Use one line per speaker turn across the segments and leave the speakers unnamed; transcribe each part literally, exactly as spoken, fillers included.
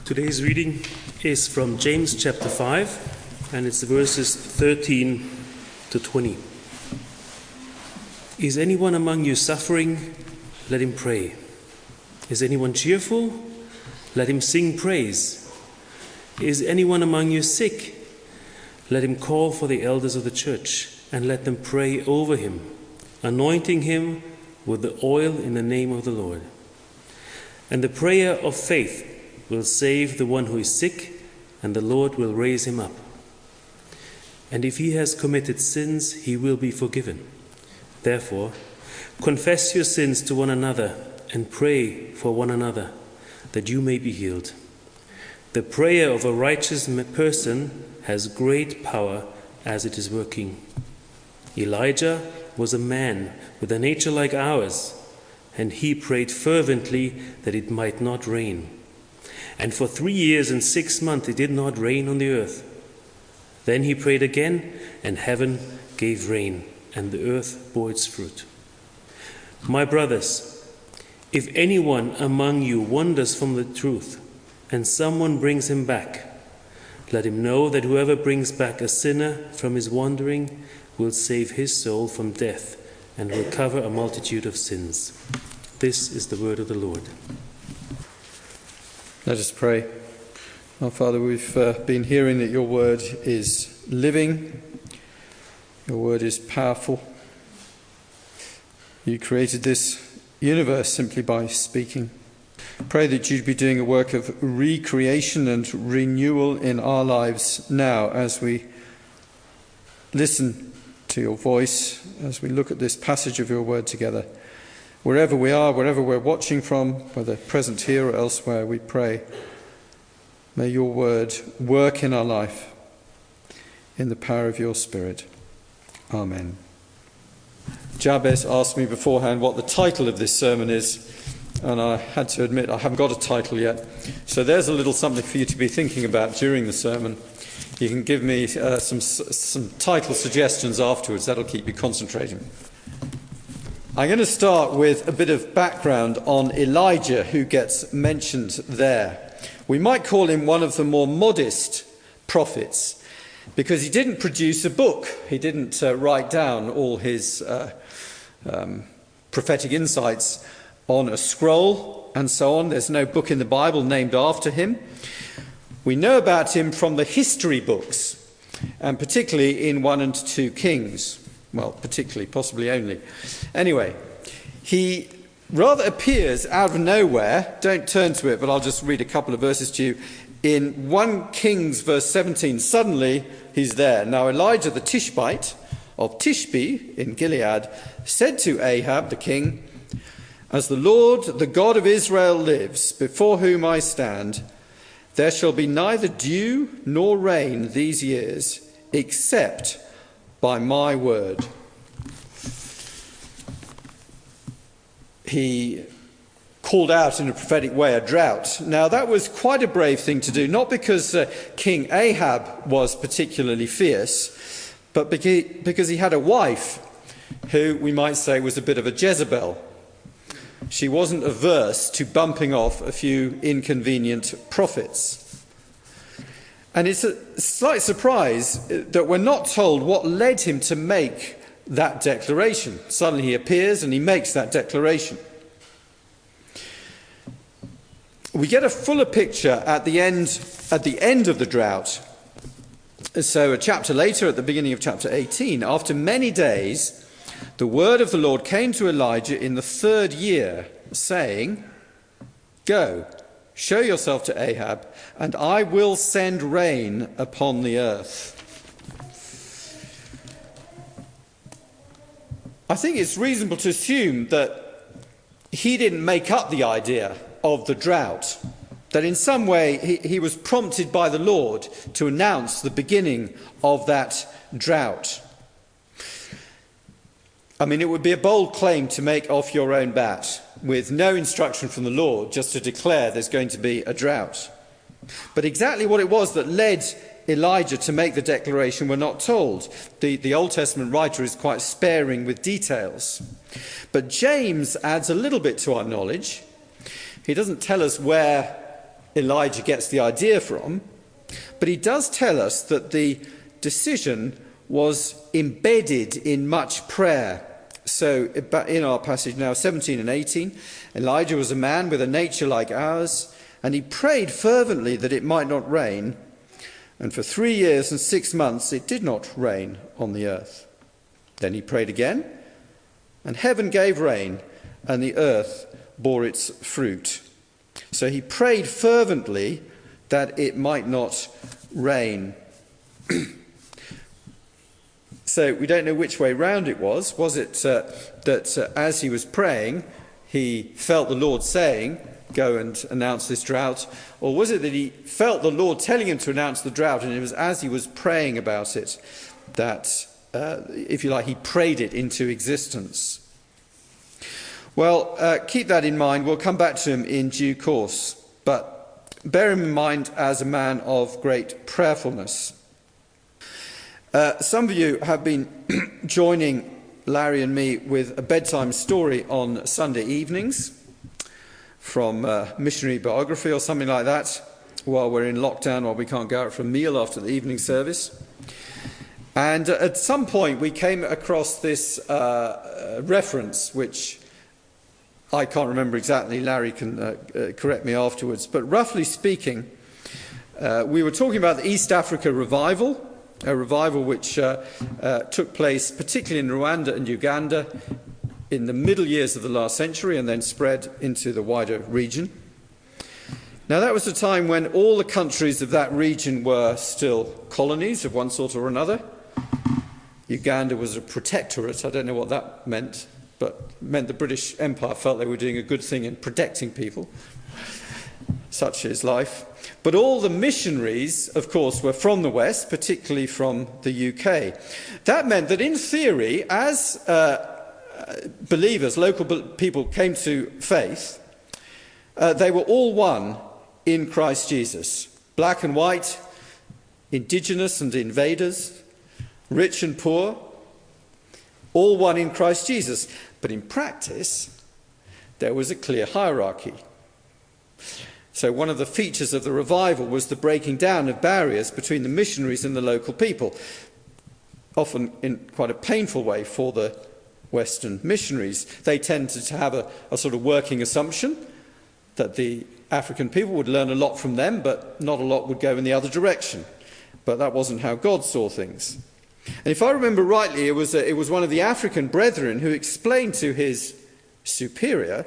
Today's reading is from James chapter five, and it's verses thirteen to twenty. Is anyone among you suffering? Let him pray. Is anyone cheerful? Let him sing praise. Is anyone among you sick? Let him call for the elders of the church, and let them pray over him, anointing him with the oil in the name of the Lord. And the prayer of faith will save the one who is sick, and the Lord will raise him up. And if he has committed sins, he will be forgiven. Therefore, confess your sins to one another and pray for one another, that you may be healed. The prayer of a righteous person has great power as it is working. Elijah was a man with a nature like ours, and he prayed fervently that it might not rain. And for three years and six months it did not rain on the earth. Then he prayed again, and heaven gave rain, and the earth bore its fruit. My brothers, if anyone among you wanders from the truth, and someone brings him back, let him know that whoever brings back a sinner from his wandering will save his soul from death, and will cover a multitude of sins. This is the word of the Lord.
Let us pray. Our Father, we've uh, been hearing that your word is living, your word is powerful. You created this universe simply by speaking. Pray that you'd be doing a work of recreation and renewal in our lives now as we listen to your voice, as we look at this passage of your word together. Wherever we are, wherever we're watching from, whether present here or elsewhere, we pray, may your word work in our life in the power of your Spirit. Amen. Jabez asked me beforehand what the title of this sermon is, and I had to admit I haven't got a title yet. So there's a little something for you to be thinking about during the sermon. You can give me uh, some, some title suggestions afterwards. That'll keep you concentrating. I'm going to start with a bit of background on Elijah, who gets mentioned there. We might call him one of the more modest prophets, because he didn't produce a book. He didn't uh, write down all his uh, um, prophetic insights on a scroll and so on. There's no book in the Bible named after him. We know about him from the history books, and particularly in one and two Kings. Well, particularly, possibly only. Anyway, he rather appears out of nowhere. Don't turn to it, but I'll just read a couple of verses to you. In First Kings verse seventeen, suddenly he's there. Now Elijah the Tishbite of Tishbe in Gilead said to Ahab the king, "As the Lord, the God of Israel lives, before whom I stand, there shall be neither dew nor rain these years, except by my word." He called out in a prophetic way a drought. Now that was quite a brave thing to do, not because uh, King Ahab was particularly fierce, but because he had a wife who we might say was a bit of a Jezebel. She wasn't averse to bumping off a few inconvenient prophets. And it's a slight surprise that we're not told what led him to make that declaration. Suddenly he appears and he makes that declaration. We get a fuller picture at the end, at the end of the drought. So a chapter later, at the beginning of chapter eighteen, after many days, the word of the Lord came to Elijah in the third year, saying, "Go, show yourself to Ahab, and I will send rain upon the earth." I think it's reasonable to assume that he didn't make up the idea of the drought, that in some way he, he was prompted by the Lord to announce the beginning of that drought. I mean, it would be a bold claim to make off your own bat with no instruction from the Lord, just to declare there's going to be a drought. But exactly what it was that led Elijah to make the declaration we're not told. The, the Old Testament writer is quite sparing with details. But James adds a little bit to our knowledge. He doesn't tell us where Elijah gets the idea from, but he does tell us that the decision was embedded in much prayer. So in our passage now, seventeen and eighteen, Elijah was a man with a nature like ours, and he prayed fervently that it might not rain. And for three years and six months it did not rain on the earth. Then he prayed again, and heaven gave rain, and the earth bore its fruit. So he prayed fervently that it might not rain. So we don't know which way round it was. Was it uh, that uh, as he was praying, he felt the Lord saying, go and announce this drought? Or was it that he felt the Lord telling him to announce the drought, and it was as he was praying about it that, uh, if you like, he prayed it into existence? Well, uh, keep that in mind. We'll come back to him in due course. But bear him in mind as a man of great prayerfulness. Uh, some of you have been joining Larry and me with a bedtime story on Sunday evenings from uh, missionary biography or something like that, while we're in lockdown, while we can't go out for a meal after the evening service. And uh, at some point we came across this uh, reference, which I can't remember exactly, Larry can uh, uh, correct me afterwards, but roughly speaking, uh, we were talking about the East Africa revival, a revival which uh, uh, took place particularly in Rwanda and Uganda in the middle years of the last century and then spread into the wider region. Now that was a time when all the countries of that region were still colonies of one sort or another. Uganda was a protectorate. I don't know what that meant, but it meant the British Empire felt they were doing a good thing in protecting people. Such is life. But all the missionaries, of course, were from the West, particularly from the U K. That meant that in theory, as uh, believers, local people came to faith, uh, they were all one in Christ Jesus. Black and white, indigenous and invaders, rich and poor, all one in Christ Jesus. But in practice, there was a clear hierarchy. So one of the features of the revival was the breaking down of barriers between the missionaries and the local people, often in quite a painful way for the Western missionaries. They tended to have a, a sort of working assumption that the African people would learn a lot from them, but not a lot would go in the other direction. But that wasn't how God saw things. And if I remember rightly, it was, a, it was one of the African brethren who explained to his superior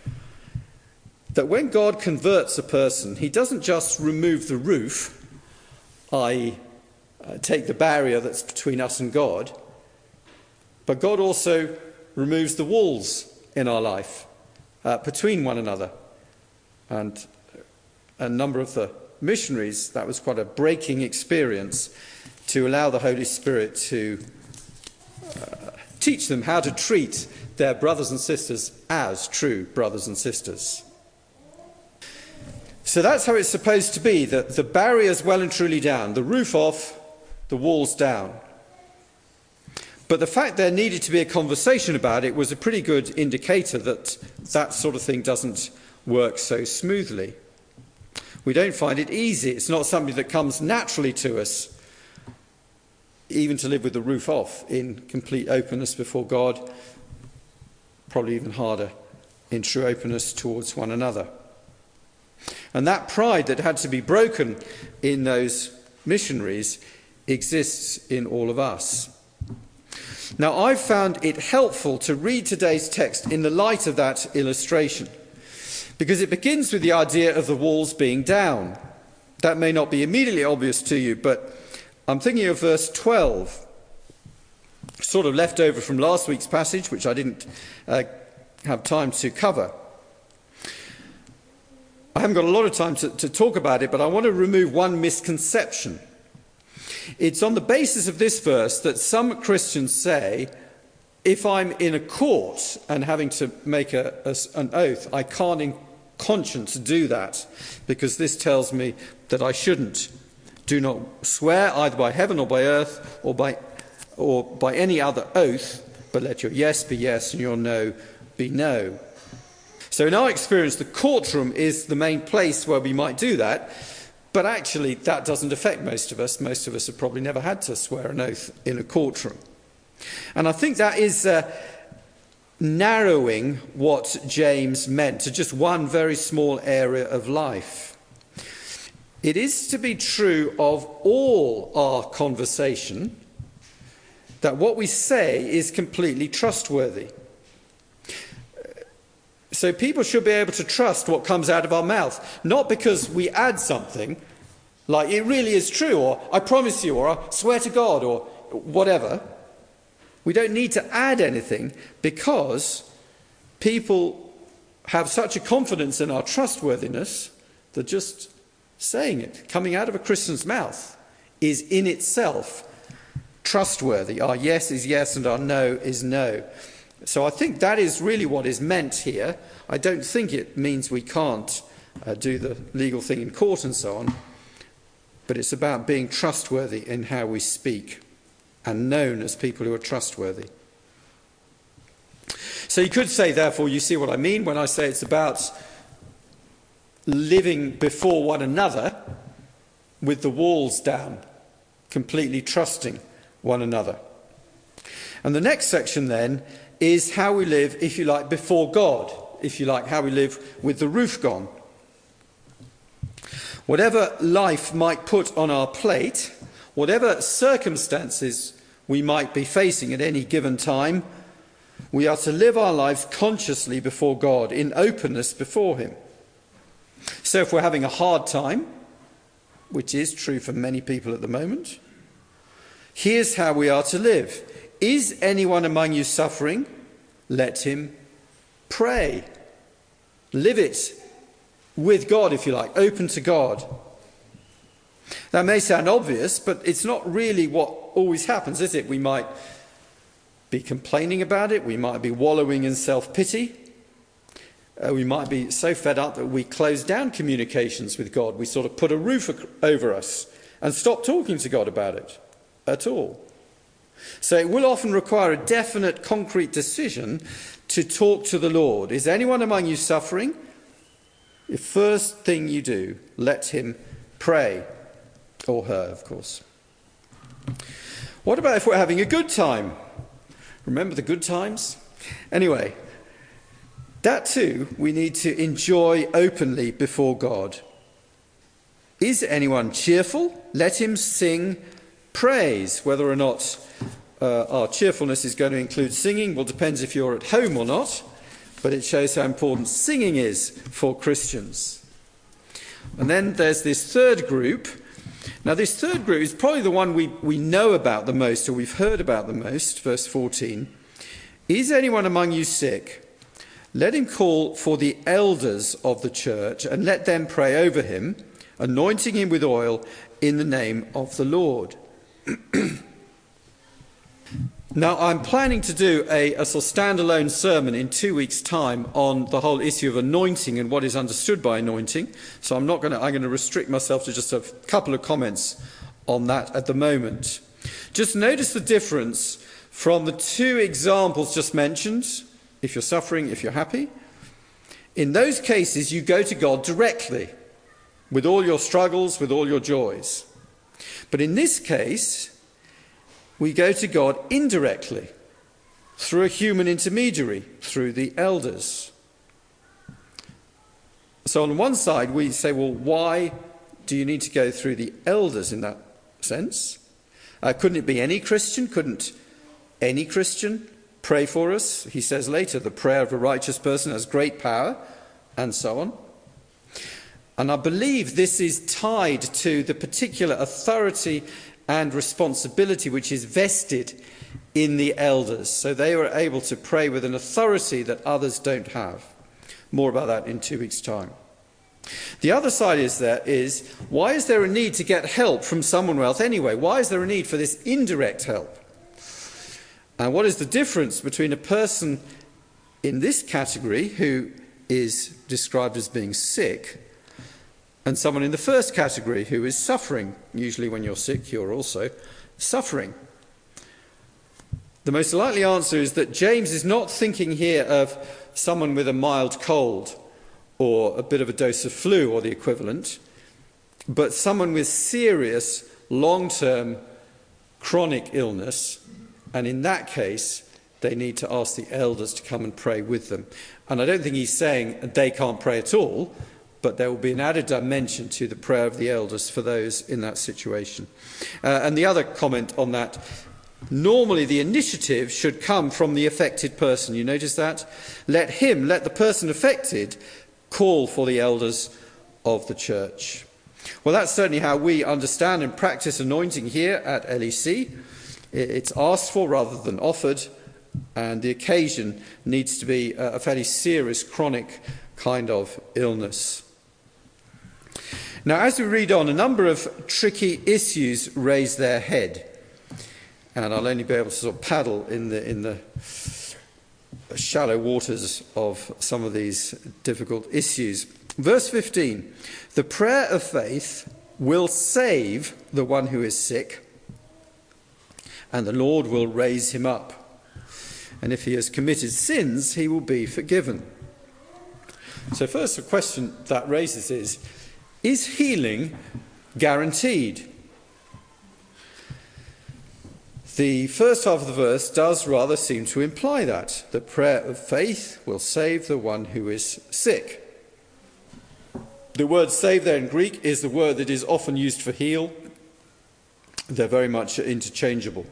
that when God converts a person, he doesn't just remove the roof, that is, uh, take the barrier that's between us and God, but God also removes the walls in our life uh, between one another. And a number of the missionaries, that was quite a breaking experience to allow the Holy Spirit to uh, teach them how to treat their brothers and sisters as true brothers and sisters. So that's how it's supposed to be, that the barrier's well and truly down, the roof off, the walls down. But the fact there needed to be a conversation about it was a pretty good indicator that that sort of thing doesn't work so smoothly. We don't find it easy. It's not something that comes naturally to us, even to live with the roof off in complete openness before God, probably even harder in true openness towards one another. And that pride that had to be broken in those missionaries exists in all of us. Now, I've found it helpful to read today's text in the light of that illustration, because it begins with the idea of the walls being down. That may not be immediately obvious to you, but I'm thinking of verse twelve, sort of left over from last week's passage, which I didn't uh, have time to cover. I haven't got a lot of time to, to talk about it, but I want to remove one misconception. It's on the basis of this verse that some Christians say, if I'm in a court and having to make a, a, an oath, I can't in conscience do that, because this tells me that I shouldn't. Do not swear either by heaven or by earth or by, or by any other oath, but let your yes be yes and your no be no. So in our experience, the courtroom is the main place where we might do that, but actually that doesn't affect most of us. Most of us have probably never had to swear an oath in a courtroom. And I think that is uh, narrowing what James meant to just one very small area of life. It is to be true of all our conversation that what we say is completely trustworthy. So people should be able to trust what comes out of our mouth, not because we add something, like it really is true, or I promise you, or I swear to God, or whatever. We don't need to add anything because people have such a confidence in our trustworthiness that just saying it, coming out of a Christian's mouth, is in itself trustworthy. Our yes is yes and our no is no. So I think that is really what is meant here. I don't think it means we can't uh, do the legal thing in court and so on, but it's about being trustworthy in how we speak and known as people who are trustworthy. So you could say, therefore, you see what I mean when I say it's about living before one another with the walls down, completely trusting one another. And the next section then is how we live, if you like, before God, if you like, how we live with the roof gone. Whatever life might put on our plate, whatever circumstances we might be facing at any given time, we are to live our lives consciously before God, in openness before him. So if we're having a hard time, which is true for many people at the moment, here's how we are to live. Is anyone among you suffering? Let him pray. Live it with God, if you like, open to God. That may sound obvious, but it's not really what always happens, is it? We might be complaining about it. We might be wallowing in self-pity. Uh, we might be so fed up that we close down communications with God. We sort of put a roof ac- over us and stop talking to God about it at all. So it will often require a definite, concrete decision to talk to the Lord. Is anyone among you suffering? The first thing you do, let him pray. Or her, of course. What about if we're having a good time? Remember the good times? Anyway, that too we need to enjoy openly before God. Is anyone cheerful? Let him sing praise. Whether or not uh, our cheerfulness is going to include singing, well, depends if you're at home or not, but it shows how important singing is for Christians. And then there's this third group. Now, this third group is probably the one we, we know about the most, or we've heard about the most, verse fourteen. Is anyone among you sick? Let him call for the elders of the church and let them pray over him, anointing him with oil in the name of the Lord. Now, I'm planning to do a, a sort of standalone sermon in two weeks' time on the whole issue of anointing and what is understood by anointing. So I'm not going to, I'm going to restrict myself to just a couple of comments on that at the moment. Just notice the difference from the two examples just mentioned. If you're suffering, if you're happy. In those cases, you go to God directly with all your struggles, with all your joys. But in this case, we go to God indirectly, through a human intermediary, through the elders. So on one side, we say, well, why do you need to go through the elders in that sense? Uh, couldn't it be any Christian? Couldn't any Christian pray for us? He says later, the prayer of a righteous person has great power, and so on. And I believe this is tied to the particular authority and responsibility which is vested in the elders. So they were able to pray with an authority that others don't have. More about that in two weeks' time. The other side is there is, why is there a need to get help from someone else anyway? Why is there a need for this indirect help? And what is the difference between a person in this category who is described as being sick and someone in the first category who is suffering? Usually when you're sick, you're also suffering. The most likely answer is that James is not thinking here of someone with a mild cold or a bit of a dose of flu or the equivalent, but someone with serious long-term chronic illness, and in that case they need to ask the elders to come and pray with them. And I don't think he's saying they can't pray at all, but there will be an added dimension to the prayer of the elders for those in that situation. Uh, and the other comment on that, normally the initiative should come from the affected person. You notice that? Let him, let the person affected call for the elders of the church. Well, that's certainly how we understand and practice anointing here at L E C. It's asked for rather than offered, and the occasion needs to be a fairly serious chronic kind of illness. Now, as we read on, a number of tricky issues raise their head, and I'll only be able to sort of paddle in the in the shallow waters of some of these difficult issues. Verse fifteen, the prayer of faith will save the one who is sick, and the Lord will raise him up. And if he has committed sins, he will be forgiven. So first, the question that raises is, is healing guaranteed? The first half of the verse does rather seem to imply that. The prayer of faith will save the one who is sick. The word save there in Greek is the word that is often used for heal. They're very much interchangeable.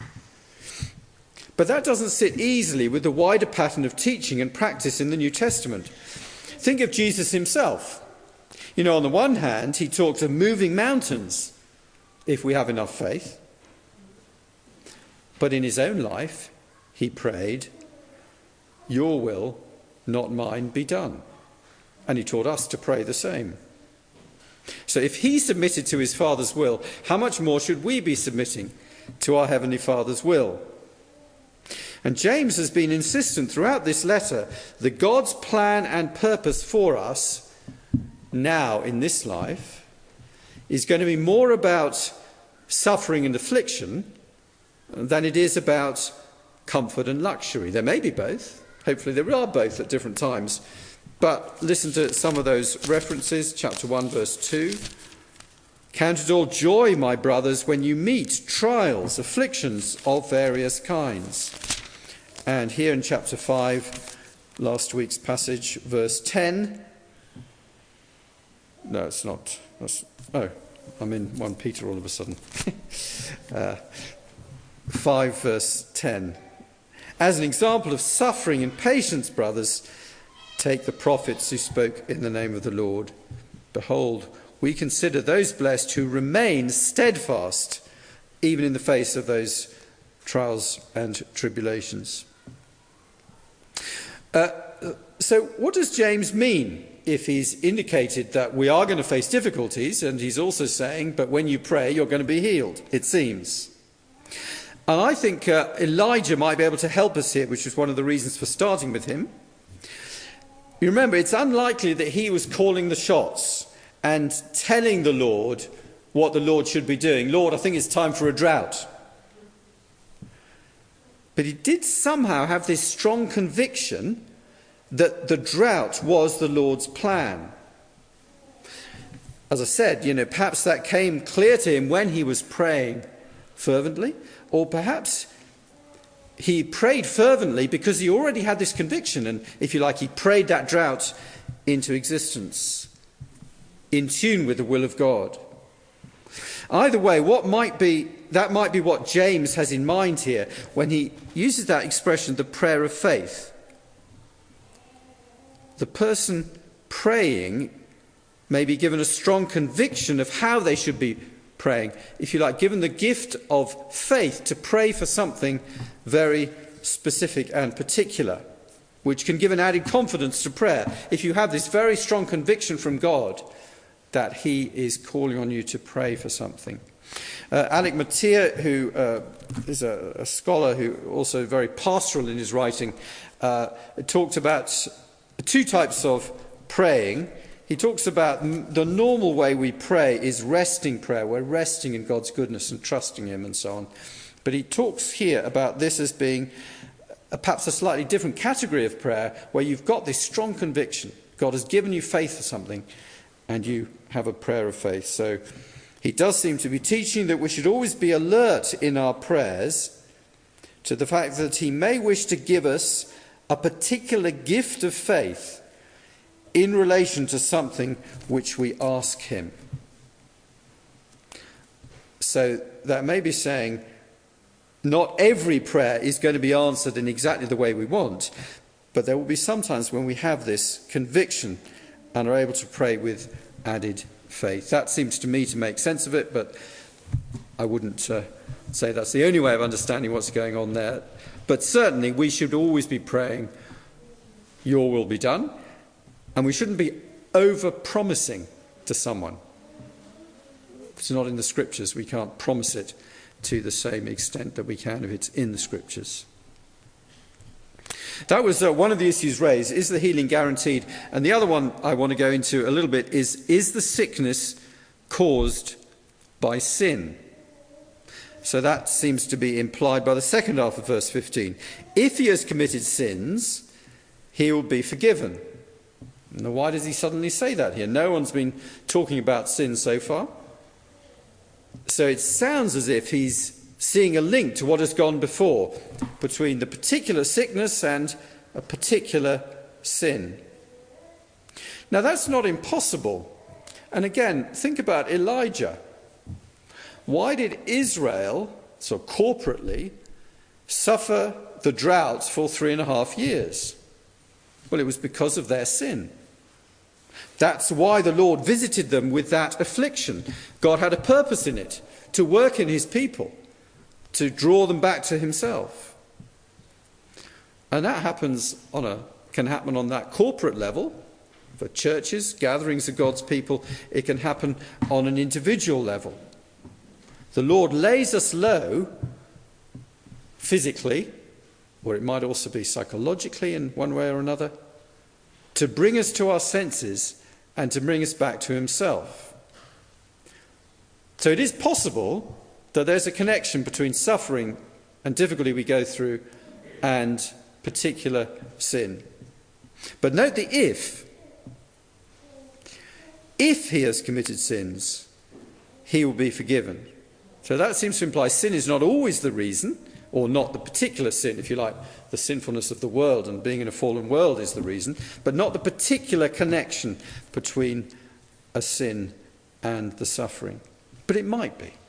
But that doesn't sit easily with the wider pattern of teaching and practice in the New Testament. Think of Jesus himself. You know, on the one hand, he talked of moving mountains if we have enough faith. But in his own life, he prayed, your will, not mine, be done. And he taught us to pray the same. So if he submitted to his Father's will, how much more should we be submitting to our Heavenly Father's will? And James has been insistent throughout this letter that God's plan and purpose for us now in this life is going to be more about suffering and affliction than it is about comfort and luxury. There may be both. Hopefully there are both at different times. But listen to some of those references. Chapter one, verse two. Count it all joy, my brothers, when you meet trials, afflictions of various kinds. And here in chapter five, last week's passage, verse ten. No, it's not. That's, oh, I'm in First Peter all of a sudden. uh, five, verse ten. As an example of suffering and patience, brothers, take the prophets who spoke in the name of the Lord. Behold, we consider those blessed who remain steadfast, even in the face of those trials and tribulations. Uh, so what does James mean if he's indicated that we are going to face difficulties, and he's also saying, but when you pray, you're going to be healed, it seems. And I think uh, Elijah might be able to help us here, which is one of the reasons for starting with him. You remember, it's unlikely that he was calling the shots and telling the Lord what the Lord should be doing. Lord, I think it's time for a drought. But he did somehow have this strong conviction that the drought was the Lord's plan. As I said, you know, perhaps that came clear to him when he was praying fervently, or perhaps he prayed fervently because he already had this conviction, and if you like, he prayed that drought into existence, in tune with the will of God. Either way, what might be that might be what James has in mind here when he uses that expression, the prayer of faith. The person praying may be given a strong conviction of how they should be praying, if you like, given the gift of faith to pray for something very specific and particular, which can give an added confidence to prayer. If you have this very strong conviction from God that he is calling on you to pray for something. Uh, Alec Motyer, who uh, is a, a scholar who also very pastoral in his writing, uh, talked about two types of praying. He talks about the normal way we pray is resting prayer. We're resting in God's goodness and trusting him and so on. But he talks here about this as being a, perhaps a slightly different category of prayer where you've got this strong conviction. God has given you faith for something and you have a prayer of faith. So he does seem to be teaching that we should always be alert in our prayers to the fact that he may wish to give us a particular gift of faith in relation to something which we ask him. So that may be saying not every prayer is going to be answered in exactly the way we want, but there will be some times when we have this conviction and are able to pray with added faith. That seems to me to make sense of it, but I wouldn't uh, say that's the only way of understanding what's going on there. But certainly we should always be praying, your will be done, and we shouldn't be over-promising to someone. If it's not in the scriptures, we can't promise it to the same extent that we can if it's in the scriptures. That was uh, one of the issues raised. Is the healing guaranteed? And the other one I want to go into a little bit is, is the sickness caused by sin? So that seems to be implied by the second half of verse fifteen. If he has committed sins, he will be forgiven. Now, why does he suddenly say that here? No one's been talking about sin so far. So it sounds as if he's seeing a link to what has gone before between the particular sickness and a particular sin. Now, that's not impossible. And again, think about Elijah. Why did Israel, so corporately, suffer the drought for three and a half years? Well, it was because of their sin. That's why the Lord visited them with that affliction. God had a purpose in it, to work in his people, to draw them back to himself. And that happens on a, can happen on that corporate level, for churches, gatherings of God's people. It can happen on an individual level. The Lord lays us low physically, or it might also be psychologically in one way or another, to bring us to our senses and to bring us back to himself. So it is possible that there's a connection between suffering and difficulty we go through and particular sin. But note the if. If he has committed sins, he will be forgiven. So that seems to imply sin is not always the reason, or not the particular sin, if you like. The sinfulness of the world and being in a fallen world is the reason, but not the particular connection between a sin and the suffering. But it might be.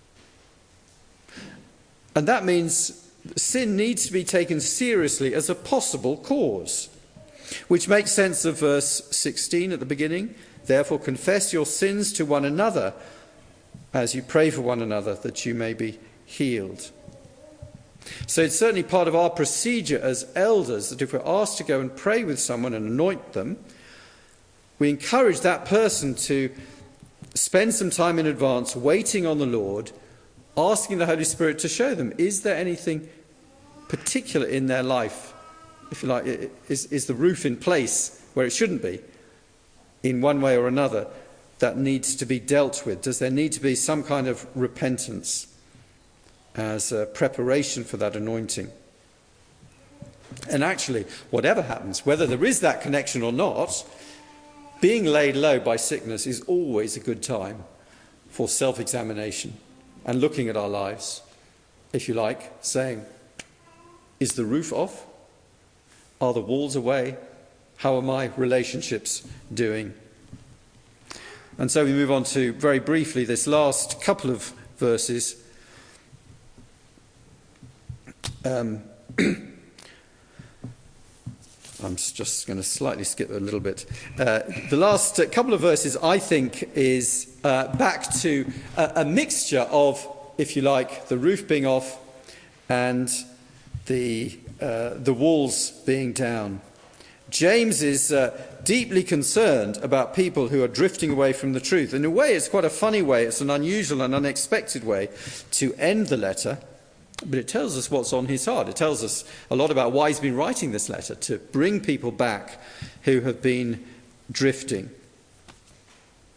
And that means sin needs to be taken seriously as a possible cause, which makes sense of verse sixteen at the beginning. Therefore, confess your sins to one another as you pray for one another, that you may be healed. So it's certainly part of our procedure as elders that if we're asked to go and pray with someone and anoint them, we encourage that person to spend some time in advance waiting on the Lord, asking the Holy Spirit to show them, is there anything particular in their life, if you like, is, is the roof in place where it shouldn't be, in one way or another, that needs to be dealt with? Does there need to be some kind of repentance as a preparation for that anointing? And actually, whatever happens, whether there is that connection or not, being laid low by sickness is always a good time for self-examination and looking at our lives, if you like, saying, is the roof off? Are the walls away? How are my relationships doing? And so we move on to, very briefly, this last couple of verses. Um, I'm just going to slightly skip a little bit. Uh, the last couple of verses, I think, is uh, back to a, a mixture of, if you like, the roof being off and the, uh, the walls being down. James is uh, deeply concerned about people who are drifting away from the truth. In a way, it's quite a funny way. It's an unusual and unexpected way to end the letter. But it tells us what's on his heart. It tells us a lot about why he's been writing this letter, to bring people back who have been drifting.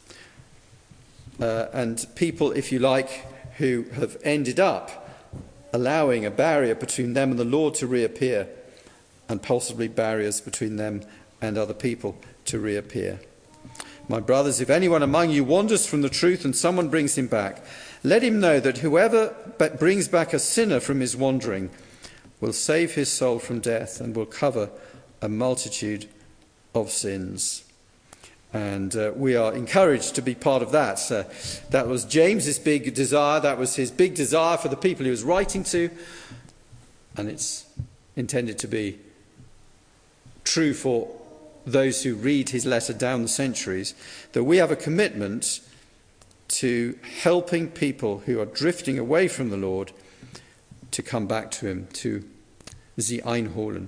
Uh, and people, if you like, who have ended up allowing a barrier between them and the Lord to reappear, and possibly barriers between them and other people to reappear. My brothers, if anyone among you wanders from the truth and someone brings him back, let him know that whoever brings back a sinner from his wandering will save his soul from death and will cover a multitude of sins. And uh, we are encouraged to be part of that. Uh, that was James's big desire. That was his big desire for the people he was writing to. And it's intended to be true for those who read his letter down the centuries, that we have a commitment to helping people who are drifting away from the Lord to come back to him, to sie einholen.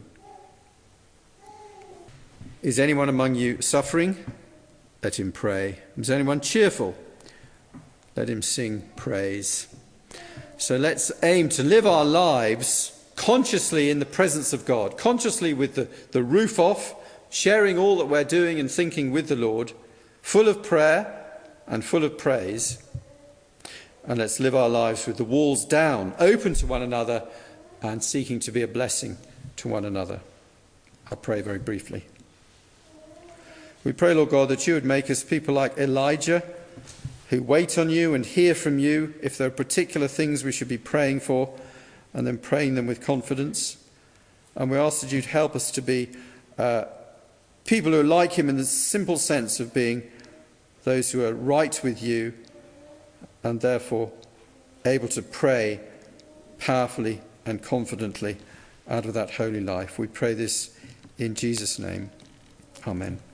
Is anyone among you suffering? Let him pray. Is anyone cheerful? Let him sing praise. So let's aim to live our lives consciously in the presence of God, consciously with the, the roof off, sharing all that we're doing and thinking with the Lord, full of prayer and full of praise. And let's live our lives with the walls down, open to one another and seeking to be a blessing to one another. I'll pray very briefly. We pray, Lord God, that you would make us people like Elijah, who wait on you and hear from you if there are particular things we should be praying for, and then praying them with confidence. And we ask that you'd help us to be uh, people who are like him in the simple sense of being those who are right with you and therefore able to pray powerfully and confidently out of that holy life. We pray this in Jesus' name. Amen.